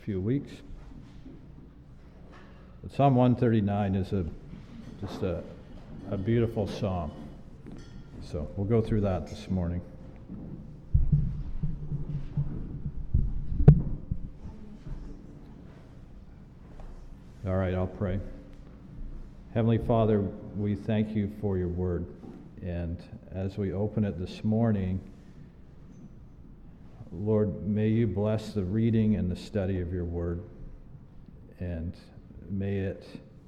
few weeks. But Psalm 139 is just a beautiful psalm. So we'll go through that this morning. All right, I'll pray. Heavenly Father, we thank you for your word. And as we open it this morning, Lord, may you bless the reading and the study of your word. And may it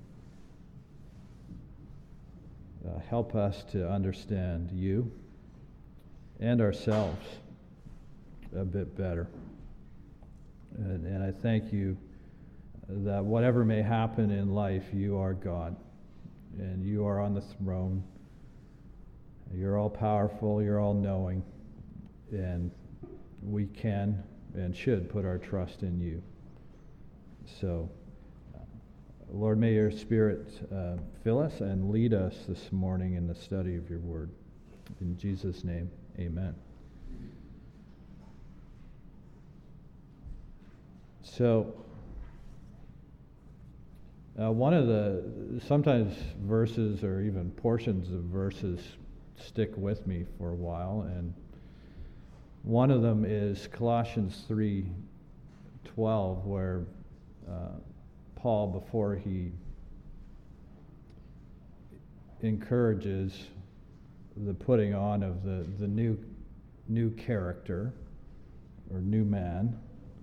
help us to understand you and ourselves a bit better. And I thank you that whatever may happen in life, you are God, and you are on the throne. You're all powerful, you're all knowing, and we can and should put our trust in you. So, Lord, may your Spirit fill us and lead us this morning in the study of your word. In Jesus' name, amen. So, one of the sometimes verses or even portions of verses stick with me for a while, and one of them is Colossians 3:12, where Paul, before he encourages the putting on of the new character or new man,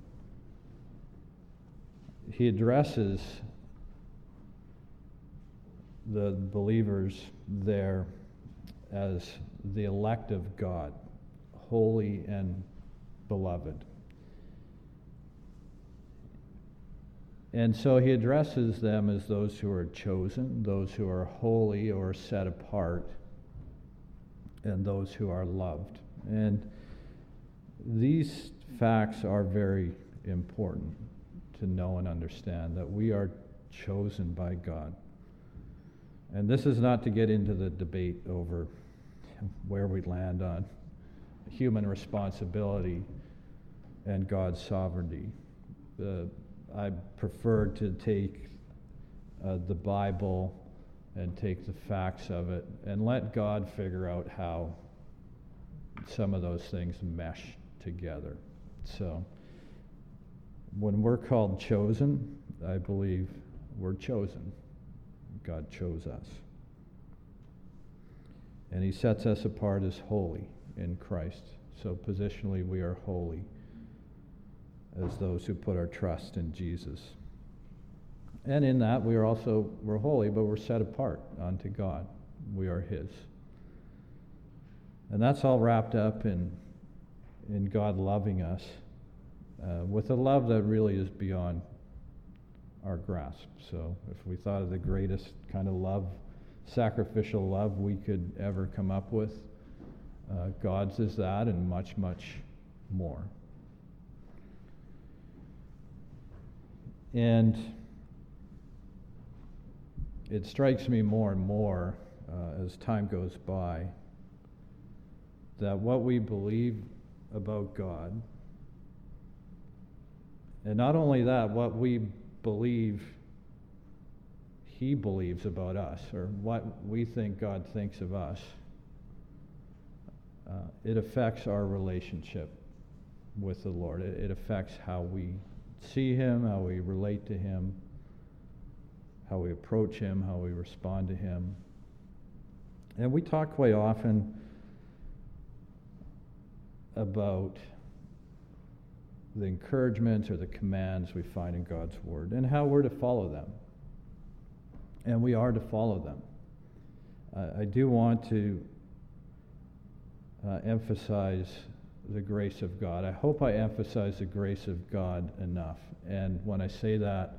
he addresses the believers there as the elect of God, holy and beloved. And so he addresses them as those who are chosen, those who are holy or set apart, and those who are loved. And these facts are very important to know and understand, that we are chosen by God. And this is not to get into the debate over where we land on human responsibility and God's sovereignty. I prefer to take the Bible and take the facts of it and let God figure out how some of those things mesh together. So when we're called chosen, I believe we're chosen. God chose us. And he sets us apart as holy in Christ. So positionally we are holy as those who put our trust in Jesus. And in that we're holy, but we're set apart unto God. We are his. And that's all wrapped up in God loving us with a love that really is beyond our grasp. So if we thought of the greatest kind of love, sacrificial love we could ever come up with, God's is that and much, much more. And it strikes me more and more as time goes by that what we believe about God, and not only that, what we believe he believes about us, or what we think God thinks of us, it affects our relationship with the Lord. It affects how we see him, how we relate to him, how we approach him, how we respond to him. And we talk quite often about the encouragements or the commands we find in God's word and how we're to follow them. And we are to follow them. I do want to emphasize the grace of God. I hope I emphasize the grace of God enough. And when I say that,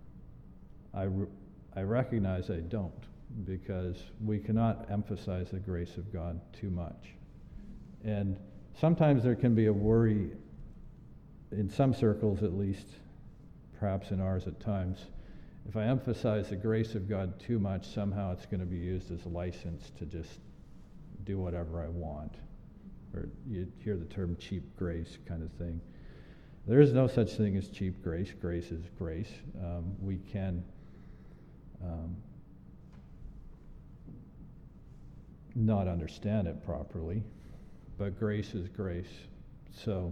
I recognize I don't, because we cannot emphasize the grace of God too much. And sometimes there can be a worry, in some circles at least, perhaps in ours at times, if I emphasize the grace of God too much, somehow it's going to be used as a license to just do whatever I want. Or you hear the term cheap grace kind of thing. There is no such thing as cheap grace. Grace is grace. We can not understand it properly, but grace is grace. So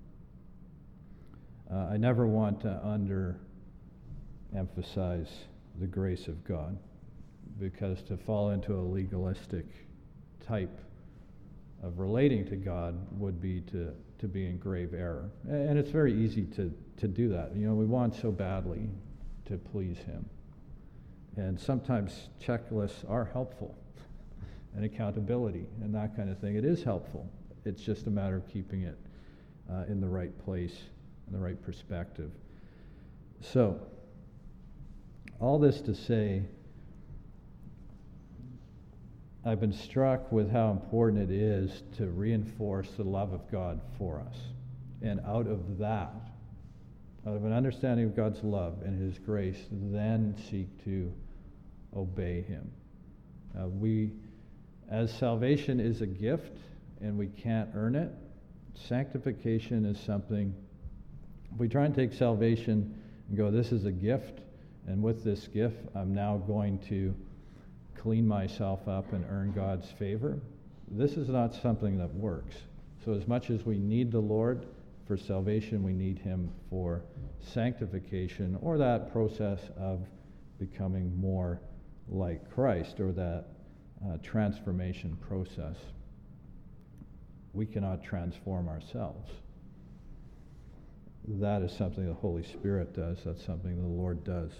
I never want to underemphasize the grace of God, because to fall into a legalistic type of relating to God would be to be in grave error. And it's very easy to do that. You know, we want so badly to please him. And sometimes checklists are helpful, and accountability and that kind of thing. It is helpful. It's just a matter of keeping it in the right place, in the right perspective. So, all this to say, I've been struck with how important it is to reinforce the love of God for us. And out of that, out of an understanding of God's love and his grace, then seek to obey him. As salvation is a gift and we can't earn it, sanctification is something, we try and take salvation and go, this is a gift, and with this gift I'm now going to clean myself up and earn God's favor. This is not something that works. So as much as we need the Lord for salvation, we need him for sanctification, or that process of becoming more like Christ, or that transformation process. We cannot transform ourselves. That is something the Holy Spirit does. That's something the Lord does.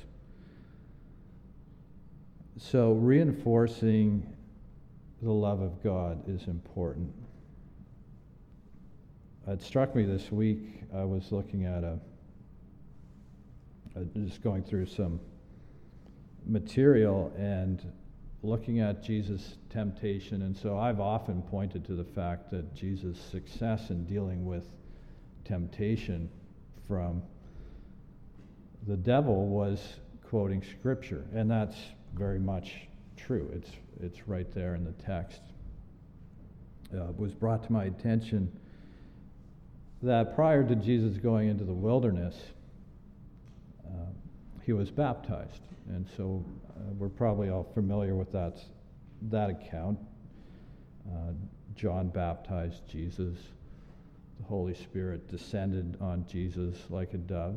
So reinforcing the love of God is important. It struck me this week, I was looking at just going through some material and looking at Jesus' temptation. And so I've often pointed to the fact that Jesus' success in dealing with temptation from the devil was quoting Scripture. And that's very much true. It's right there in the text. It was brought to my attention that prior to Jesus going into the wilderness, he was baptized. And so we're probably all familiar with that account. John baptized Jesus. The Holy Spirit descended on Jesus like a dove.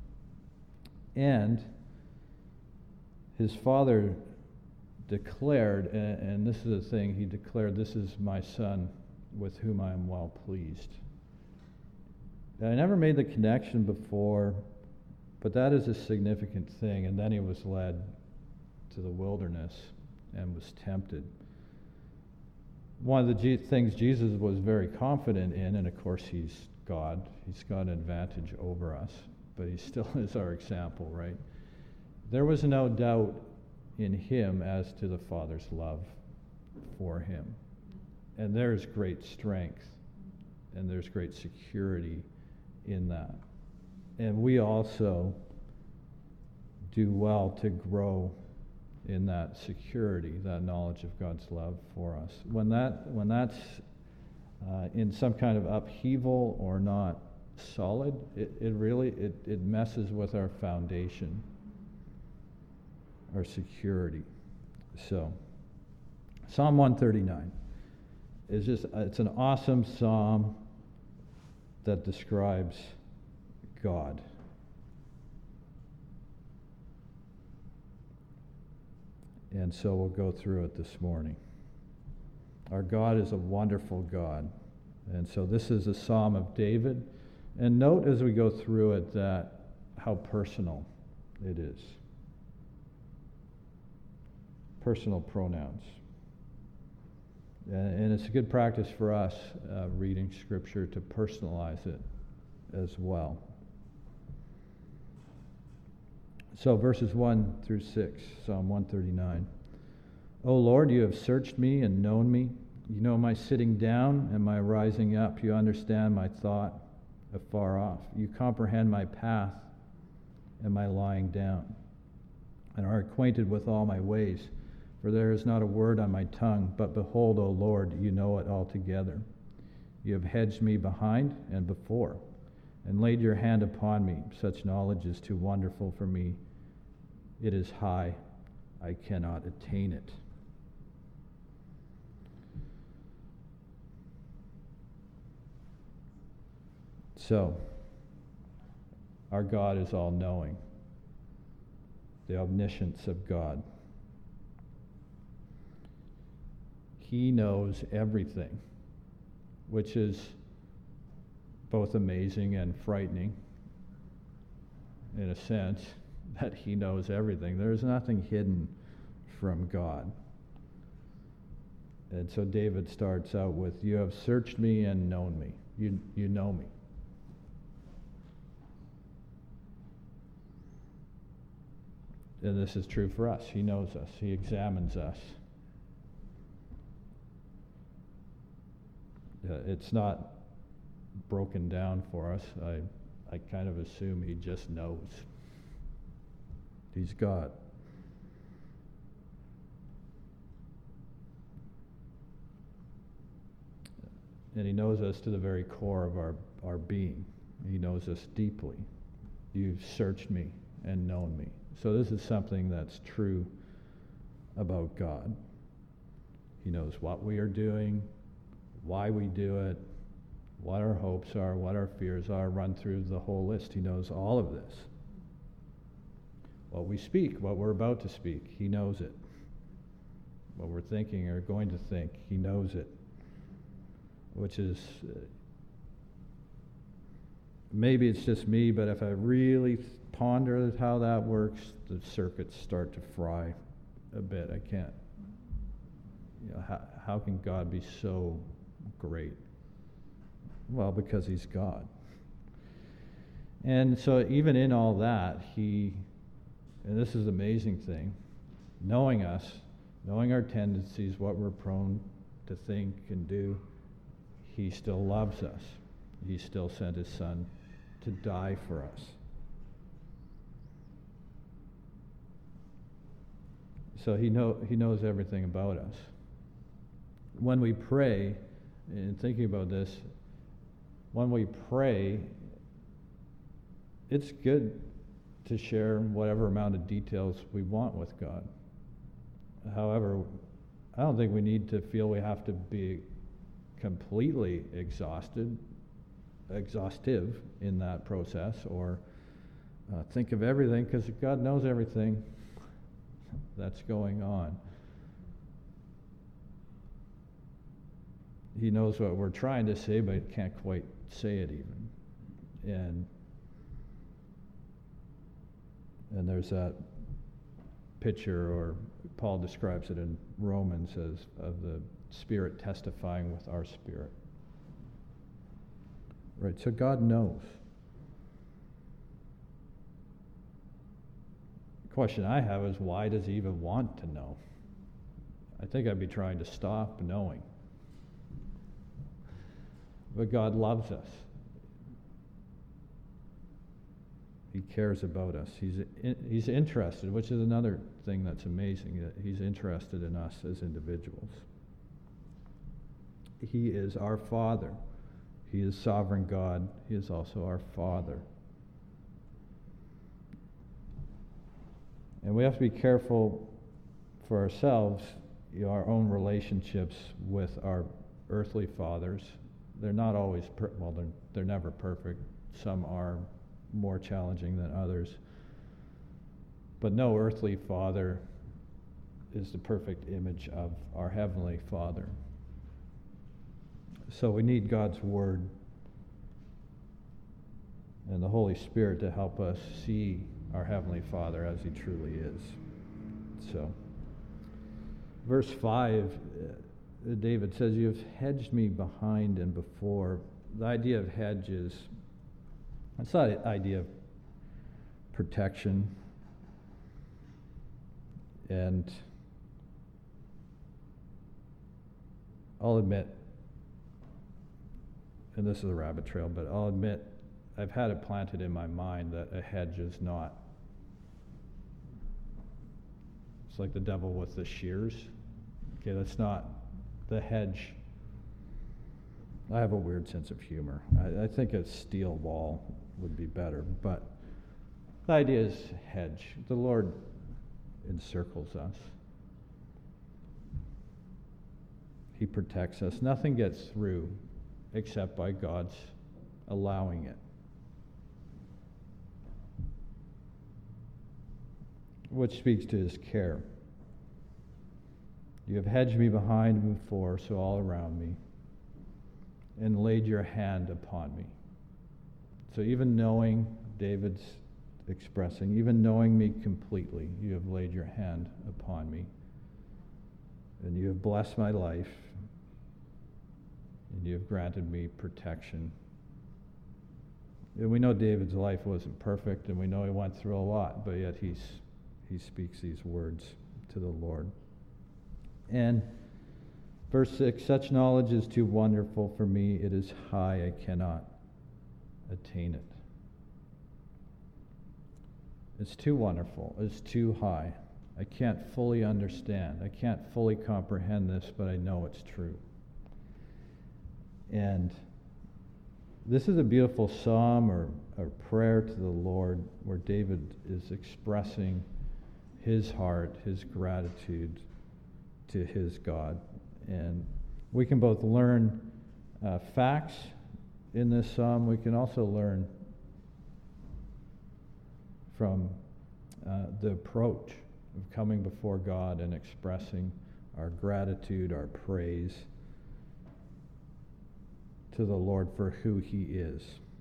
And his father declared, and this is the thing, he declared, "This is my son with whom I am well pleased." And I never made the connection before, but that is a significant thing. And then he was led to the wilderness and was tempted. One of the things Jesus was very confident in, and of course he's God, he's got an advantage over us, but he still is our example, right? There was no doubt in him as to the Father's love for him. And there's great strength and there's great security in that. And we also do well to grow in that security, that knowledge of God's love for us. When that's in some kind of upheaval or not solid, it really messes with our foundation, our security. So, Psalm 139 is it's an awesome psalm that describes God. And so we'll go through it this morning. Our God is a wonderful God. And so this is a psalm of David. And note as we go through it that how personal it is. Personal pronouns. And it's a good practice for us reading Scripture to personalize it as well. So verses 1 through 6, Psalm 139. O Lord, you have searched me and known me. You know my sitting down and my rising up. You understand my thought afar off. You comprehend my path and my lying down, and are acquainted with all my ways. For there is not a word on my tongue, but behold, O Lord, you know it altogether. You have hedged me behind and before. and laid your hand upon me. Such knowledge is too wonderful for me. It is high. I cannot attain it. So, our God is all-knowing. The omniscience of God. He knows everything, which is both amazing and frightening in a sense, that he knows everything. There's nothing hidden from God. And so David starts out with, you have searched me and known me. You know me. And this is true for us. He knows us. He examines us. It's not broken down for us. I kind of assume he just knows. He's God. And he knows us to the very core of our being. He knows us deeply. You've searched me and known me. So this is something that's true about God. He knows what we are doing, why we do it, what our hopes are, what our fears are, run through the whole list. He knows all of this. What we speak, what we're about to speak, he knows it. What we're thinking or going to think, he knows it. Which is, maybe it's just me, but if I really ponder how that works, the circuits start to fry a bit. I can't, how can God be so great? Well, because he's God. And so even in all that, and this is the amazing thing, knowing us, knowing our tendencies, what we're prone to think and do, he still loves us. He still sent his son to die for us. So he knows everything about us. When we pray, and thinking about this, when we pray, it's good to share whatever amount of details we want with God. However, I don't think we need to feel we have to be completely exhaustive in that process, or think of everything, because God knows everything that's going on. He knows what we're trying to say, but can't quite say it even. And there's that picture, or Paul describes it in Romans as of the Spirit testifying with our spirit. Right, so God knows. The question I have is, why does he even want to know? I think I'd be trying to stop knowing. But God loves us. He cares about us. He's interested, which is another thing that's amazing, that he's interested in us as individuals. He is our Father. He is sovereign God. He is also our Father. And we have to be careful for ourselves, our own relationships with our earthly fathers. They're not always, they're never perfect. Some are more challenging than others. But no earthly father is the perfect image of our Heavenly Father. So we need God's Word and the Holy Spirit to help us see our Heavenly Father as he truly is. So, verse 5, David says, you have hedged me behind and before. The idea of hedge is, it's not an idea of protection. And I'll admit, and this is a rabbit trail, but I'll admit I've had it planted in my mind that a hedge is not. It's like the devil with the shears. Okay, that's not the hedge. I have a weird sense of humor. I think a steel wall would be better, but the idea is hedge. The Lord encircles us. He protects us. Nothing gets through except by God's allowing it. Which speaks to his care. You have hedged me behind and before, so all around me, and laid your hand upon me. So even knowing, David's expressing, even knowing me completely, you have laid your hand upon me. And you have blessed my life, and you have granted me protection. And we know David's life wasn't perfect, and we know he went through a lot, but yet he speaks these words to the Lord. And verse 6, such knowledge is too wonderful for me. It is high, I cannot attain it. It's too wonderful. It's too high. I can't fully understand. I can't fully comprehend this, but I know it's true. And this is a beautiful psalm or prayer to the Lord where David is expressing his heart, his gratitude to his God. And we can both learn facts in this psalm. We can also learn from the approach of coming before God and expressing our gratitude, our praise to the Lord for who he is.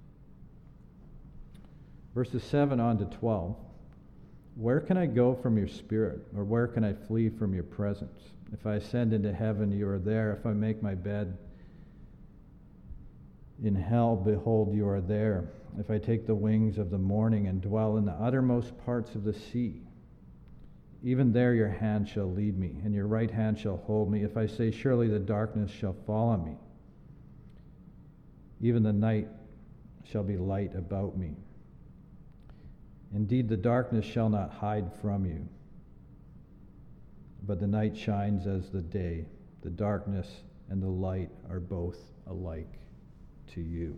Verses 7 on to 12. Where can I go from your spirit, or where can I flee from your presence? If I ascend into heaven, you are there. If I make my bed in hell, behold, you are there. If I take the wings of the morning and dwell in the uttermost parts of the sea, even there your hand shall lead me, and your right hand shall hold me. If I say, surely the darkness shall fall on me, even the night shall be light about me. Indeed, the darkness shall not hide from you, but the night shines as the day. The darkness and the light are both alike to you.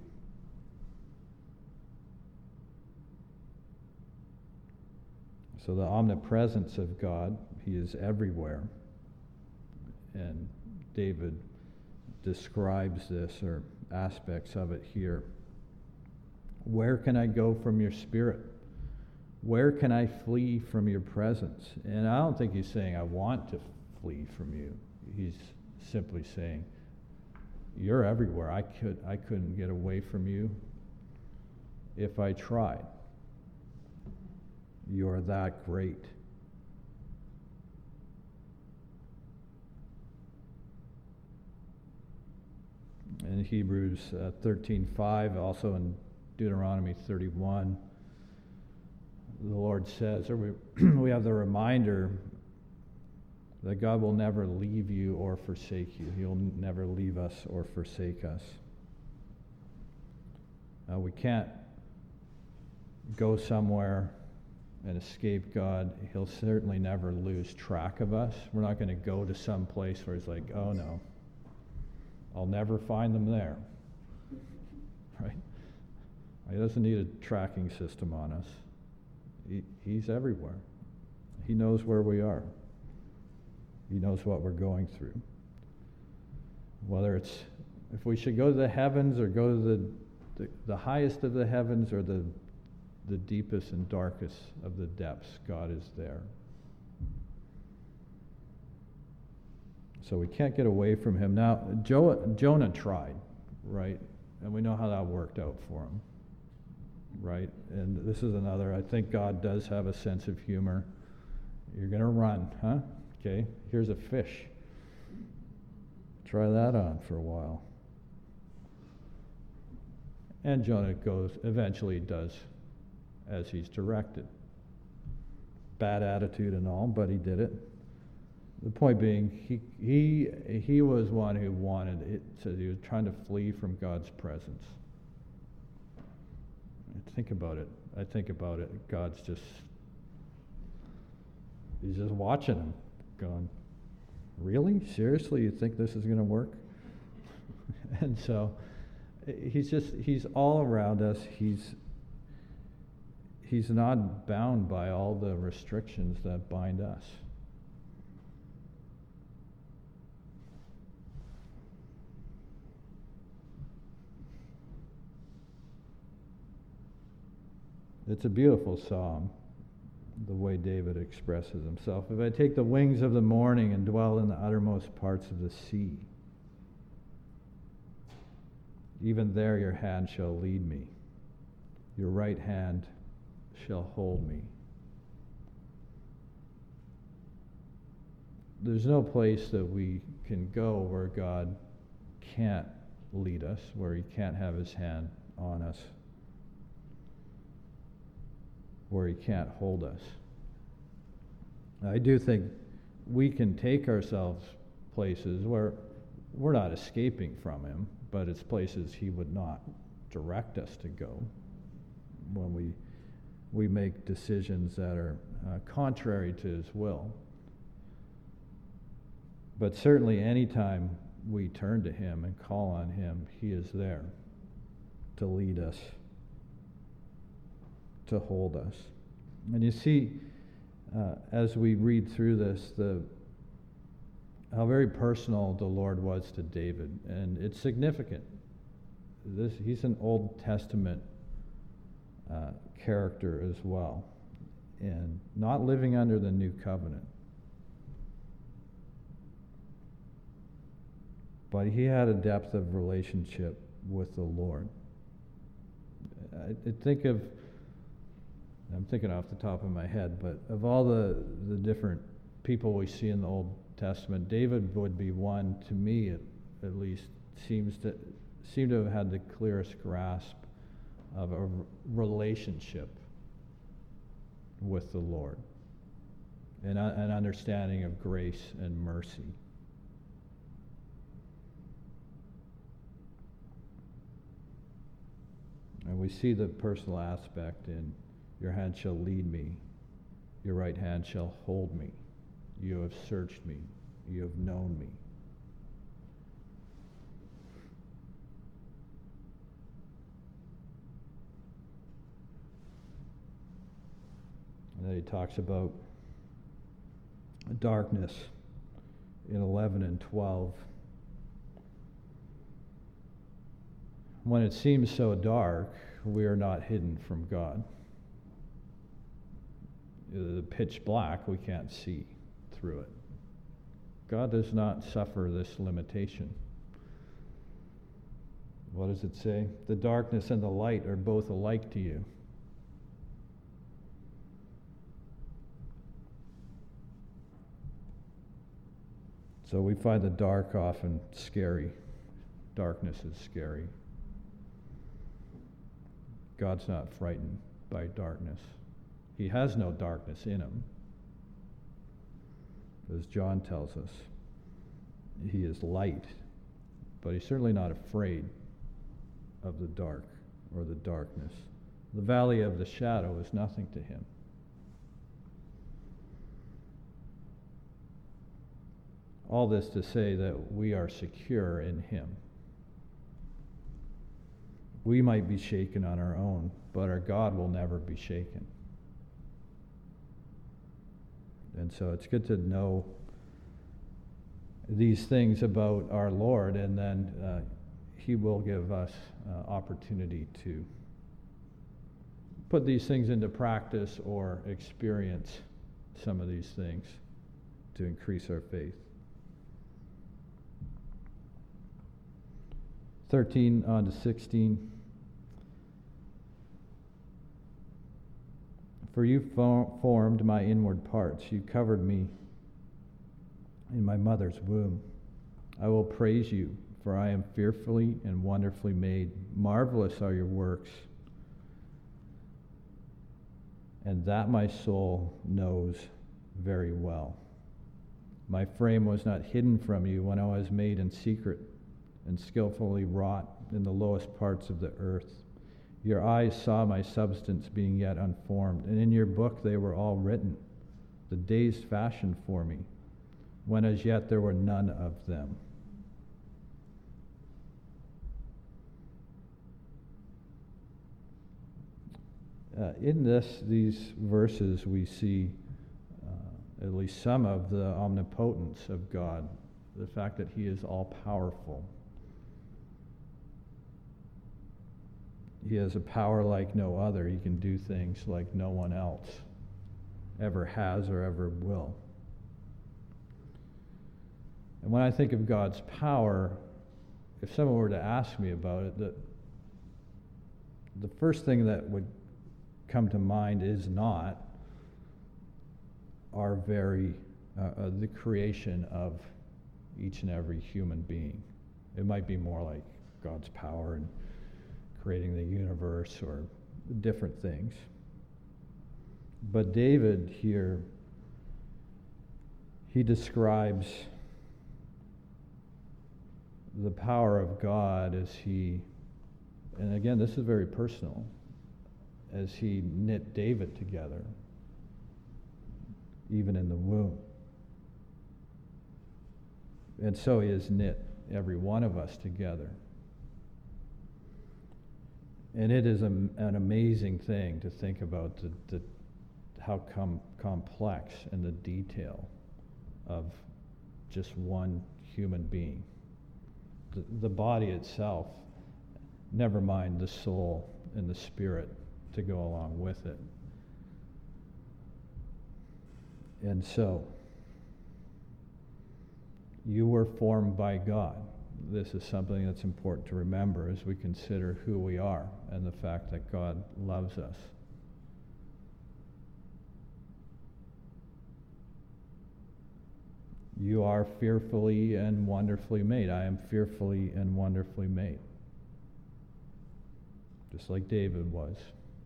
So the omnipresence of God, he is everywhere. And David describes this, or aspects of it here. Where can I go from your spirit? Where can I flee from your presence? And I don't think he's saying, I want to flee from you. He's simply saying, you're everywhere. I couldn't get away from you if I tried. You're that great. In Hebrews 13:5, also in Deuteronomy 31, the Lord says, or we have the reminder that God will never leave you or forsake you. He'll never leave us or forsake us. We can't go somewhere and escape God. He'll certainly never lose track of us. We're not going to go to some place where he's like, oh no, I'll never find them there. Right? He doesn't need a tracking system on us. He's everywhere. He knows where we are. He knows what we're going through. Whether it's, if we should go to the heavens or go to the highest of the heavens or the deepest and darkest of the depths, God is there. So we can't get away from him. Now, Jonah tried, right? And we know how that worked out for him, right? And this is another, I think God does have a sense of humor. You're going to run, huh? Okay, here's a fish. Try that on for a while. And Jonah eventually does as he's directed. Bad attitude and all, but he did it. The point being, he was one who wanted it, so he was trying to flee from God's presence. Think about it. I think about it. He's just watching him, going, really? Seriously, you think this is going to work? And so he's all around us. He's not bound by all the restrictions that bind us. It's a beautiful psalm, the way David expresses himself. If I take the wings of the morning and dwell in the uttermost parts of the sea, even there your hand shall lead me. Your right hand shall hold me. There's no place that we can go where God can't lead us, where he can't have his hand on us, where he can't hold us. I do think we can take ourselves places where we're not escaping from him, but it's places he would not direct us to go when we make decisions that are contrary to his will. But certainly anytime we turn to him and call on him, he is there to lead us, to hold us. And you see, as we read through this, how very personal the Lord was to David. And it's significant. He's an Old Testament character as well, and not living under the new covenant. But he had a depth of relationship with the Lord. I'm thinking off the top of my head, but of all the different people we see in the Old Testament, David would be one, to me at least, seem to have had the clearest grasp of a relationship with the Lord, and an understanding of grace and mercy. And we see the personal aspect in your hand shall lead me, your right hand shall hold me. You have searched me, you have known me. And then he talks about darkness in 11 and 12. When it seems so dark, we are not hidden from God. The pitch black, we can't see through it. God does not suffer this limitation. What does it say? The darkness and the light are both alike to you. So we find the dark often scary. Darkness is scary. God's not frightened by darkness. He has no darkness in him. As John tells us, he is light, but he's certainly not afraid of the dark or the darkness. The valley of the shadow is nothing to him. All this to say that we are secure in him. We might be shaken on our own, but our God will never be shaken. And so it's good to know these things about our Lord, and then he will give us opportunity to put these things into practice or experience some of these things to increase our faith. 13 on to 16. For you formed my inward parts. You covered me in my mother's womb. I will praise you, for I am fearfully and wonderfully made. Marvelous are your works, and that my soul knows very well. My frame was not hidden from you when I was made in secret and skillfully wrought in the lowest parts of the earth. Your eyes saw my substance being yet unformed, and in your book they were all written, the days fashioned for me, when as yet there were none of them. In these verses, we see at least some of the omnipotence of God, the fact that he is all-powerful. He has a power like no other. He can do things like no one else ever has or ever will. And when I think of God's power, if someone were to ask me about it, the first thing that would come to mind is not our the creation of each and every human being. It might be more like God's power in creating the universe or different things. But David here, he describes the power of God as he, and again, this is very personal, as he knit David together, even in the womb. And so he has knit every one of us together. And it is an amazing thing to think about how complex and the detail of just one human being. The body itself, never mind the soul and the spirit to go along with it. And so, you were formed by God. This is something that's important to remember as we consider who we are and the fact that God loves us. You are fearfully and wonderfully made. I am fearfully and wonderfully made. Just like David was.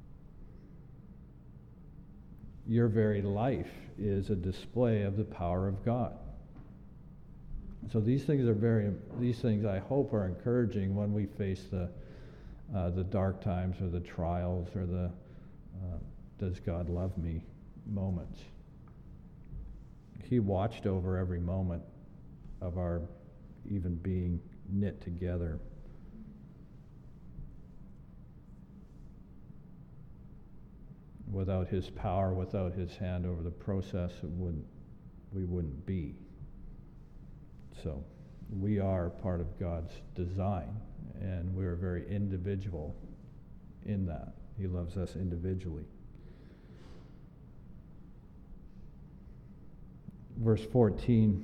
Your very life is a display of the power of God. So these things I hope are encouraging when we face the dark times or the trials or the does God love me moments. He watched over every moment of our even being knit together. Without his power, without his hand over the process, we wouldn't be. So we are part of God's design, and we are very individual in that. He loves us individually. Verse 14,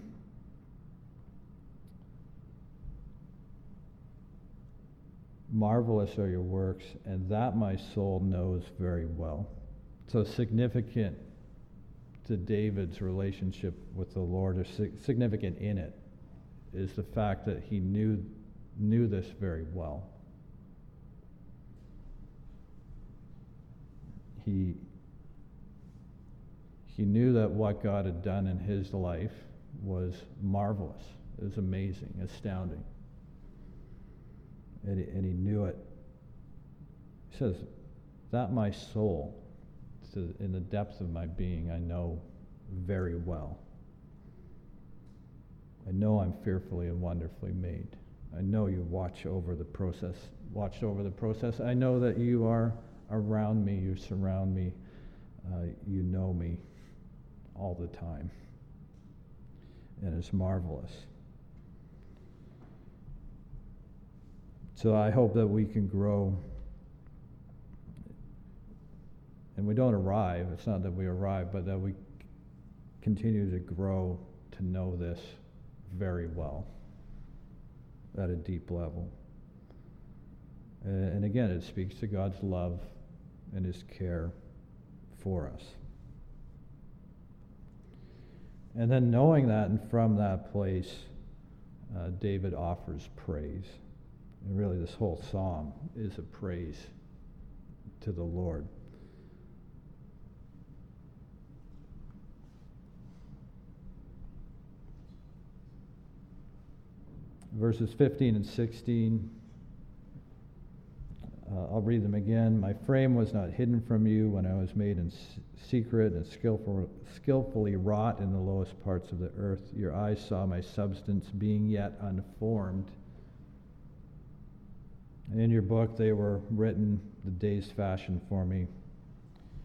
marvelous are your works, and that my soul knows very well. So significant to David's relationship with the Lord, or significant in it, is the fact that he knew this very well. He knew that what God had done in his life was marvelous. It was amazing, astounding. And he knew it. He says, that my soul, in the depths of my being, I know very well. I know I'm fearfully and wonderfully made. I know you watched over the process. I know that you are around me, you surround me, you know me all the time. And it's marvelous. So I hope that we can grow. And we don't arrive, it's not that we arrive, but that we continue to grow to know this very well at a deep level. And again, it speaks to God's love and his care for us. And then knowing that, and from that place, David offers praise. And really this whole psalm is a praise to the Lord. Verses 15 and 16, I'll read them again. My frame was not hidden from you when I was made in secret and skillfully wrought in the lowest parts of the earth. Your eyes saw my substance being yet unformed. And in your book they were written, the days fashioned for me,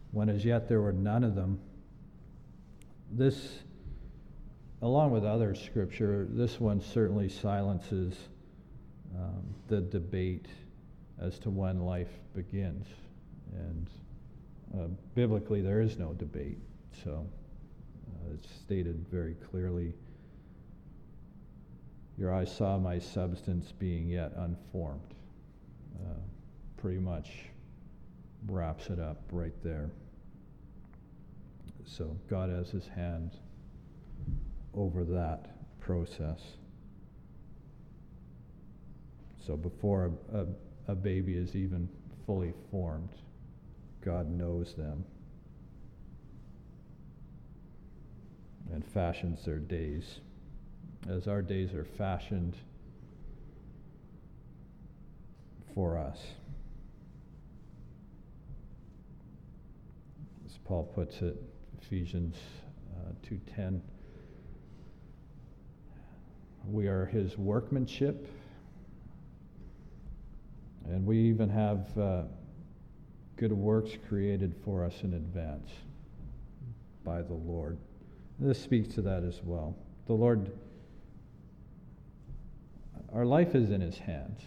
when as yet there were none of them. This, along with other scripture, this one certainly silences the debate as to when life begins. And biblically, there is no debate. So it's stated very clearly, your eyes saw my substance being yet unformed. Pretty much wraps it up right there. So God has his hand over that process. So before a baby is even fully formed, God knows them and fashions their days, as our days are fashioned for us. As Paul puts it, Ephesians 2:10, we are his workmanship, and we even have good works created for us in advance by the Lord. This speaks to that as well. The Lord, our life is in his hands.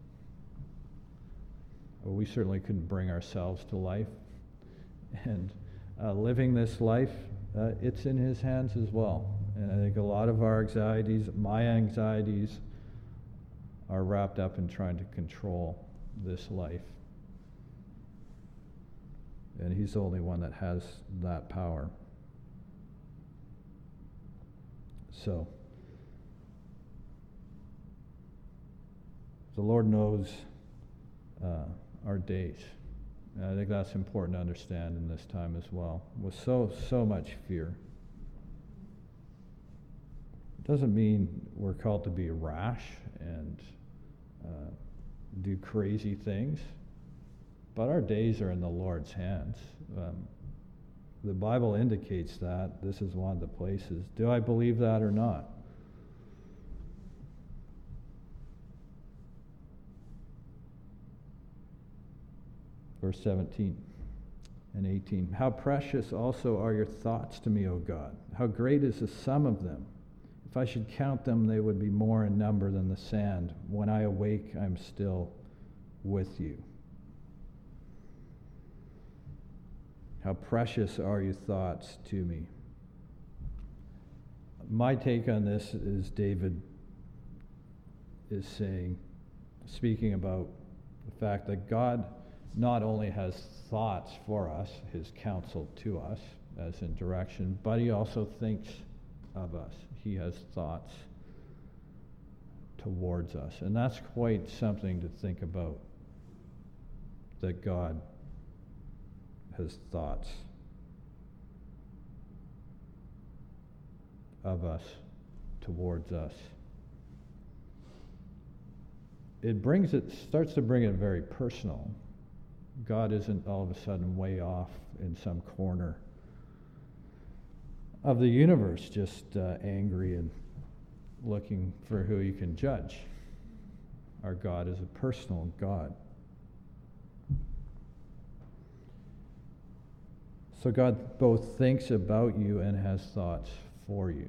We certainly couldn't bring ourselves to life. And living this life, it's in his hands as well. And I think a lot of our anxieties, my anxieties, are wrapped up in trying to control this life. And he's the only one that has that power. So, the Lord knows our days. And I think that's important to understand in this time as well. With so much fear. It doesn't mean we're called to be rash and do crazy things, but our days are in the Lord's hands. The Bible indicates that. This is one of the places. Do I believe that or not? Verse 17 and 18. How precious also are your thoughts to me, O God. How great is the sum of them. If I should count them, they would be more in number than the sand. When I awake, I'm still with you. How precious are your thoughts to me. My take on this is David is saying, speaking about the fact that God not only has thoughts for us, his counsel to us, as in direction, but he also thinks of us. He has thoughts towards us. And that's quite something to think about, that God has thoughts of us, towards us. It starts to bring it very personal. God isn't all of a sudden way off in some corner of the universe, just angry and looking for who he can judge. Our God is a personal God. So God both thinks about you and has thoughts for you.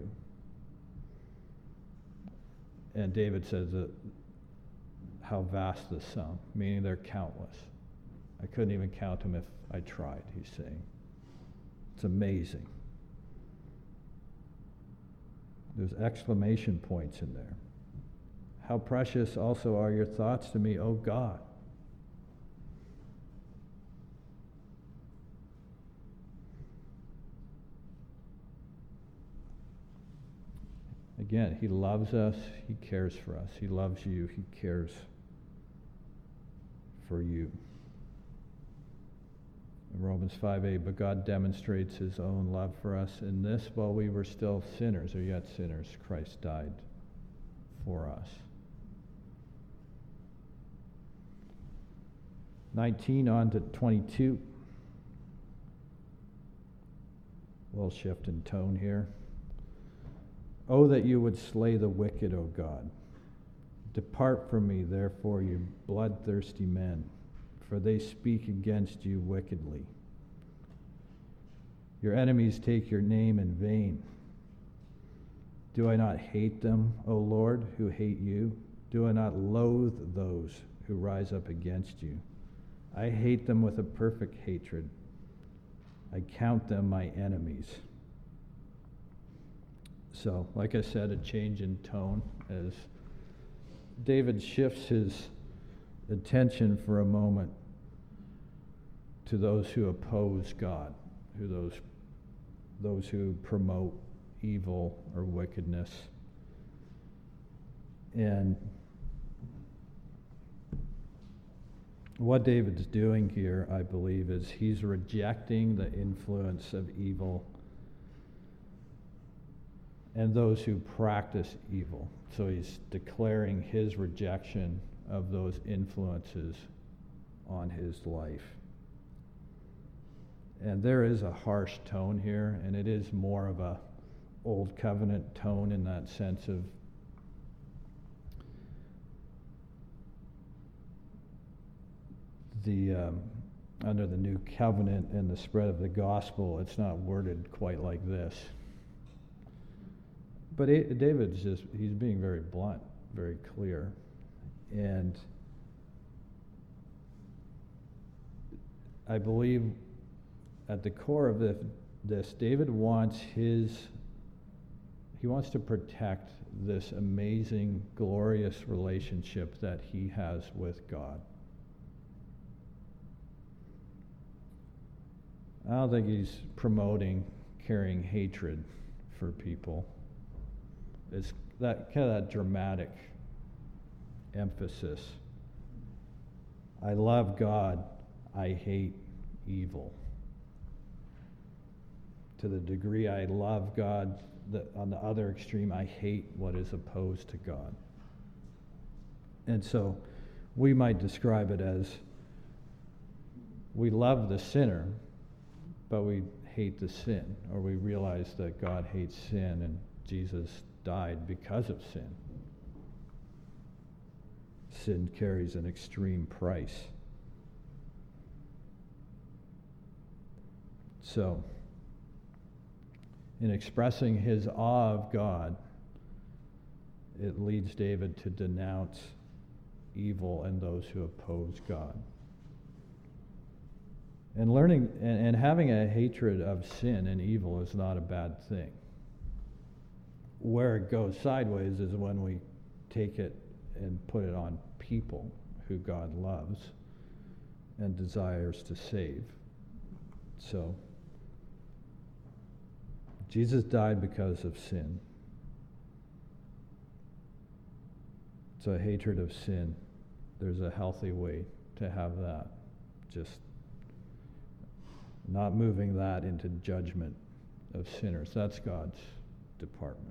And David says that how vast the sum, meaning they're countless. I couldn't even count them if I tried, he's saying. It's amazing. There's exclamation points in there. How precious also are your thoughts to me, O God. Again, he loves us, he cares for us. He loves you, he cares for you. In Romans 5:8, but God demonstrates his own love for us in this: while we were still sinners, or yet sinners, Christ died for us. 19 on to 22. We'll shift in tone here. Oh, that you would slay the wicked, O God. Depart from me, therefore, you bloodthirsty men, for they speak against you wickedly. Your enemies take your name in vain. Do I not hate them, O Lord, who hate you? Do I not loathe those who rise up against you? I hate them with a perfect hatred. I count them my enemies. So, like I said, a change in tone as David shifts his attention for a moment to those who oppose God, those who promote evil or wickedness. And what David's doing here, I believe, is he's rejecting the influence of evil and those who practice evil. So he's declaring his rejection of those influences on his life. And there is a harsh tone here, and it is more of a old covenant tone in that sense of under the new covenant and the spread of the gospel. It's not worded quite like this. But David's he's being very blunt, very clear. And I believe at the core of this, David wants to protect this amazing, glorious relationship that he has with God. I don't think he's promoting carrying hatred for people. It's that kind of that dramatic emphasis. I love God, I hate evil. To the degree I love God, on the other extreme, I hate what is opposed to God. And so we might describe it as we love the sinner, but we hate the sin, or we realize that God hates sin and Jesus died because of sin. Sin carries an extreme price. So, in expressing his awe of God, it leads David to denounce evil and those who oppose God. And learning and having a hatred of sin and evil is not a bad thing. Where it goes sideways is when we take it and put it on people who God loves and desires to save. So, Jesus died because of sin. It's a hatred of sin. There's a healthy way to have that. Just not moving that into judgment of sinners. That's God's department.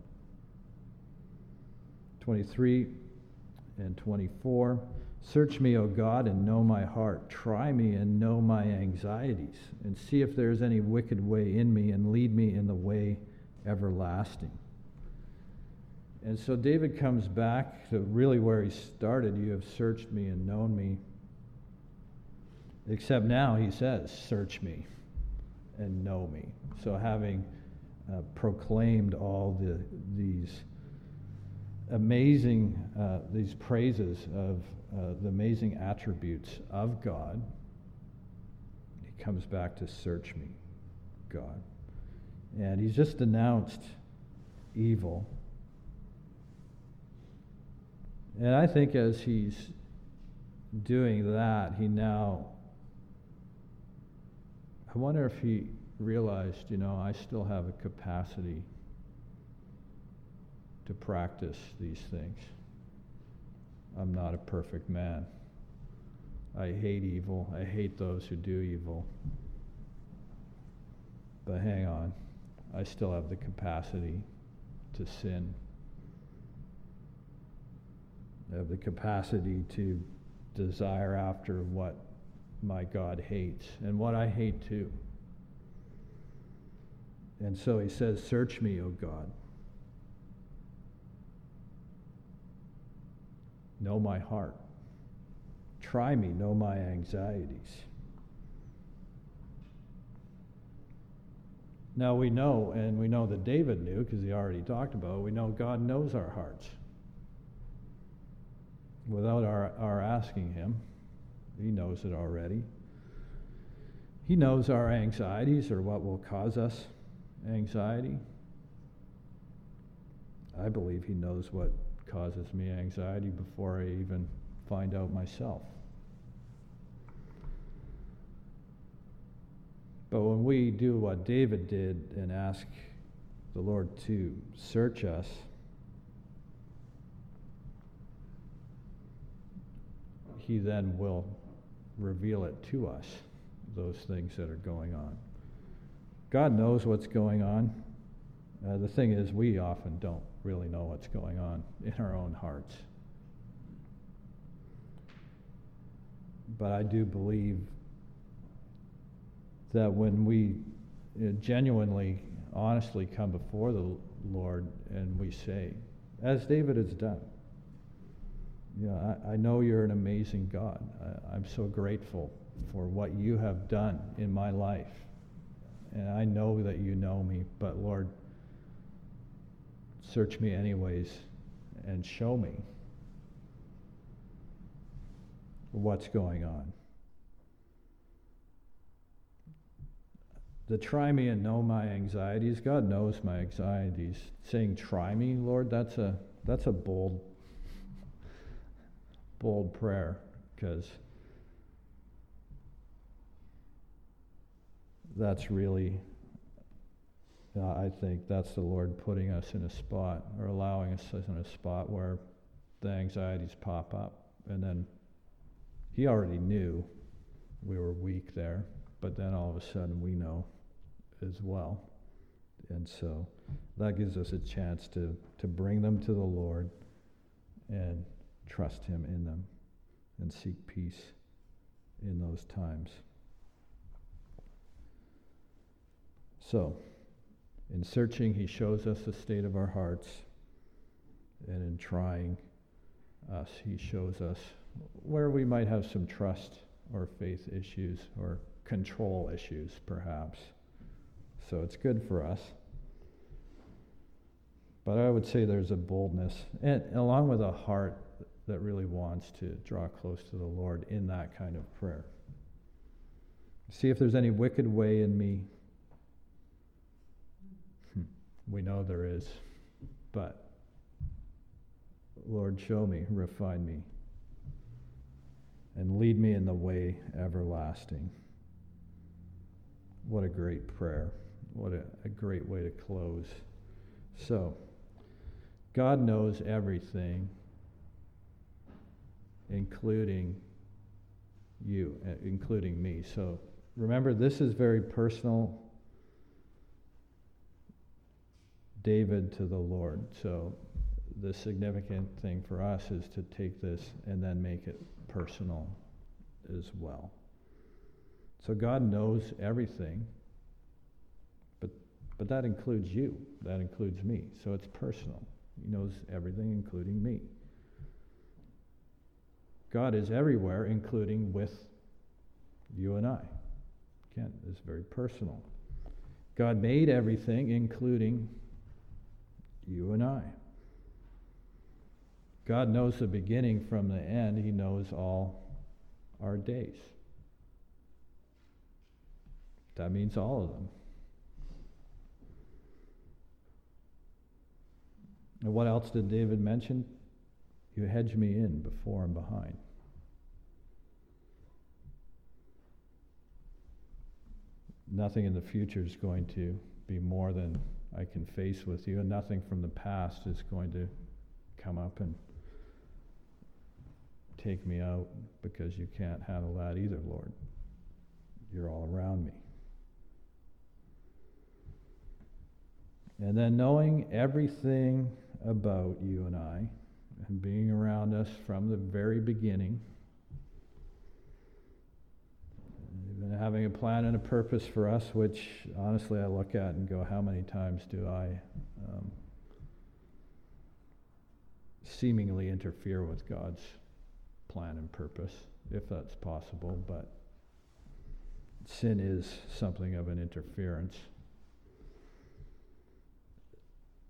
23 and 24. Search me, O God, and know my heart. Try me and know my anxieties, and see if there is any wicked way in me, and lead me in the way everlasting. And so David comes back to really where he started. You have searched me and known me. Except now he says, search me and know me. So having proclaimed all these amazing, these praises of the amazing attributes of God, he comes back to search me, God. And he's just denounced evil. And I think as he's doing that, I wonder if he realized, I still have a capacity to practice these things. I'm not a perfect man. I hate evil. I hate those who do evil. But hang on, I still have the capacity to sin. I have the capacity to desire after what my God hates, and what I hate too. And so he says, search me, O God. Know my heart. Try me, know my anxieties. Now we know, and we know that David knew, because he already talked about it, we know God knows our hearts. Without our asking him, he knows it already. He knows our anxieties, or what will cause us anxiety. I believe he knows what causes me anxiety before I even find out myself. But when we do what David did and ask the Lord to search us, he then will reveal it to us, those things that are going on. God knows what's going on. The thing is, we often don't really know what's going on in our own hearts. But I do believe that when we genuinely, honestly come before the Lord and we say, as David has done, I know you're an amazing God. I'm so grateful for what you have done in my life. And I know that you know me, but Lord, search me anyways and show me what's going on. The try me and know my anxieties. God knows my anxieties. Saying try me, Lord, that's a bold prayer, because that's really, I think that's the Lord putting us in a spot, or allowing us in a spot where the anxieties pop up. And then he already knew we were weak there, but then all of a sudden we know as well. And so that gives us a chance to bring them to the Lord and trust him in them and seek peace in those times. So, in searching, he shows us the state of our hearts, and in trying us, he shows us where we might have some trust or faith issues or control issues, perhaps. So it's good for us. But I would say there's a boldness, and along with a heart that really wants to draw close to the Lord in that kind of prayer. See if there's any wicked way in me. We know there is, but Lord, show me, refine me, and lead me in the way everlasting. What a great prayer. What a great way to close. So, God knows everything, including you, including me. So remember, this is very personal. David to the Lord. So the significant thing for us is to take this and then make it personal as well. So God knows everything, but that includes you. That includes me. So it's personal. He knows everything, including me. God is everywhere, including with you and I. Again, it's very personal. God made everything, including you and I. God knows the beginning from the end. He knows all our days. That means all of them. And what else did David mention? You hedge me in before and behind. Nothing in the future is going to be more than I can face with you, and nothing from the past is going to come up and take me out, because you can't handle that either, Lord. You're all around me. And then knowing everything about you and I, and being around us from the very beginning, even having a plan and a purpose for us, which honestly I look at and go, how many times do I seemingly interfere with God's plan and purpose, if that's possible, but sin is something of an interference.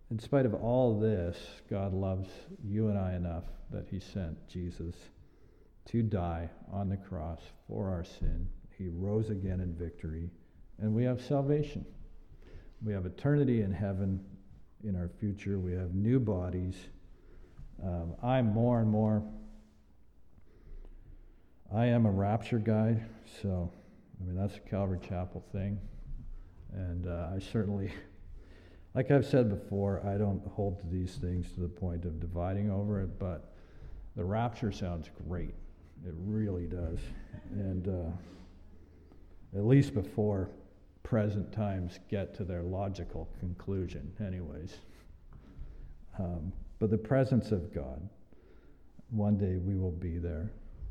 in spite of all this, God loves you and I enough that he sent Jesus to die on the cross for our sin. He rose again in victory, and we have salvation. We have eternity in heaven in our future. We have new bodies. I'm more and more, I am a rapture guy, so, that's a Calvary Chapel thing. And I certainly, like I've said before, I don't hold to these things to the point of dividing over it, but the rapture sounds great. It really does. And at least before present times get to their logical conclusion, anyways. But the presence of God, one day we will be there.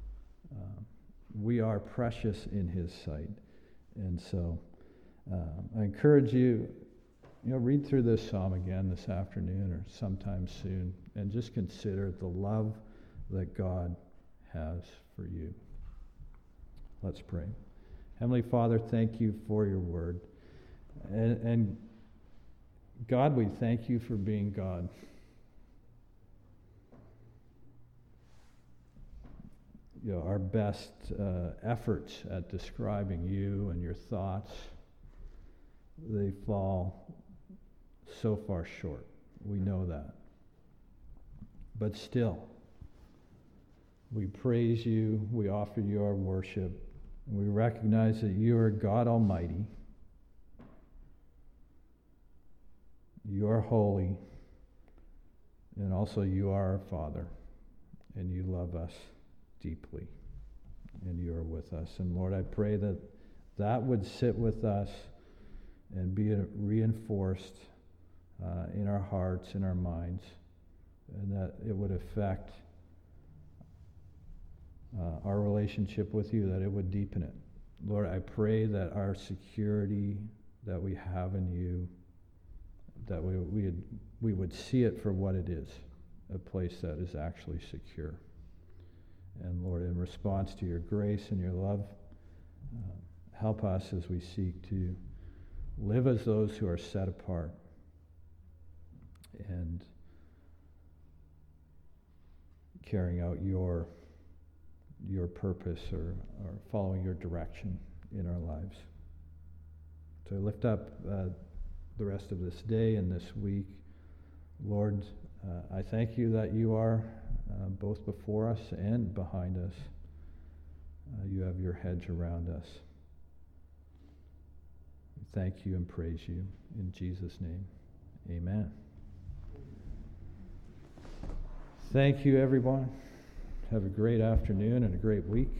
We are precious in his sight. And so I encourage you, read through this psalm again this afternoon or sometime soon, and just consider the love that God has for you. Let's pray. Heavenly Father, thank you for your word. And God, we thank you for being God. Our best efforts at describing you and your thoughts, they fall so far short. We know that. But still, we praise you, we offer you our worship, and we recognize that you are God Almighty. You are holy, and also you are our Father, and you love us deeply, and you are with us. And Lord, I pray that that would sit with us and be reinforced in our hearts, in our minds, and that it would affect our relationship with you, that it would deepen it. Lord, I pray that our security that we have in you, that we would see it for what it is, a place that is actually secure. And Lord, in response to your grace and your love, help us as we seek to live as those who are set apart and carrying out your purpose or following your direction in our lives. So I lift up the rest of this day and this week. Lord, I thank you that you are both before us and behind us. You have your hedge around us. We thank you and praise you in Jesus' name. Amen. Thank you, everyone. Have a great afternoon and a great week.